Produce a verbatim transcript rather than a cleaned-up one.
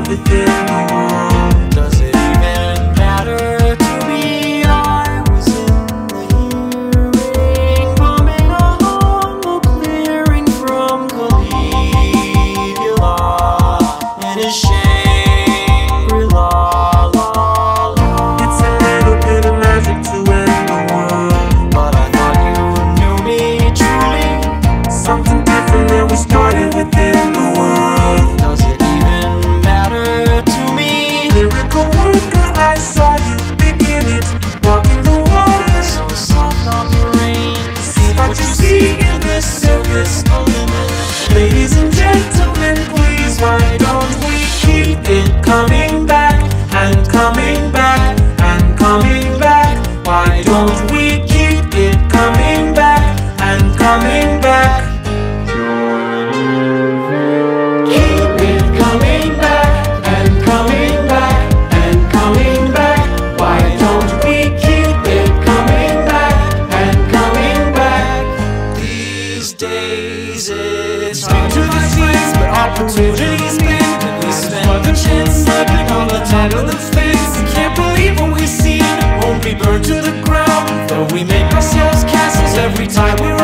started within the world. Does it even matter to me? I was in the hearing, bombing a humble clearing from Caligula in his Shangri-La. It's a little bit of magic to end the world, But I thought you knew me truly. something different than we started within the world. Does it even matter to me? Lyrical worker, I saw you begin it, walking the waters. So soft on the rain. See what you see in this circus. Ladies and gentlemen, please, why don't we keep it coming back and coming back and coming back? Why don't we keep it coming back and coming back? Keep it coming back and coming back and coming back. Why don't we keep it coming back and coming back? These days it's hard to seize, but opportunities bend, and we spend the chance stepping on the top of the fence. We can't believe what we see, won't be burned to the ground, though we make ourselves castles every time we